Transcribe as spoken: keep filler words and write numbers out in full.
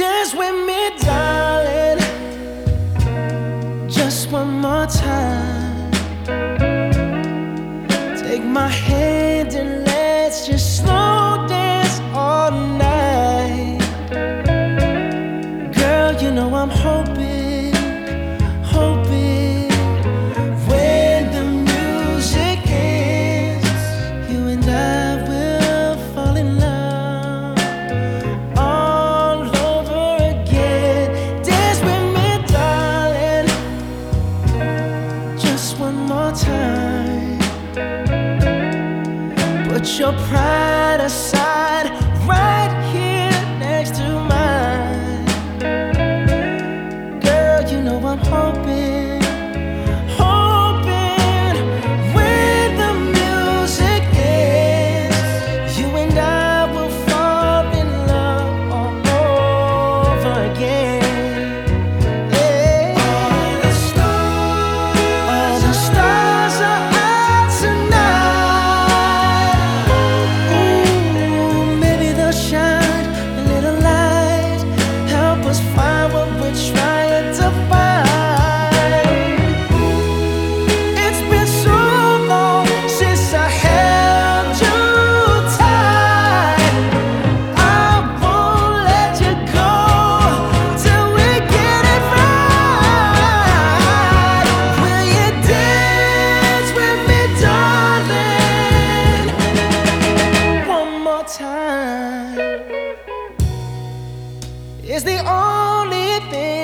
Dance with me, darling, just one more time. Take my hand and let's just slow dance all night. Girl, you know I'm hoping, hoping when the music ends, you and I will fall in love all over again. Dance with me, darling, just one more time. Put your pride aside, right here next to mine. Girl, you know I'm hoping, hoping when the music ends, you and I will fall in love all over again. Yeah. All the stars, all the stars are out tonight. Ooh, maybe they'll shine a little light, help us find what we're trying to find. It's been so long since I held you tight. I won't let you go till we get it right. Will you dance with me, darling, one more time? It's the only thing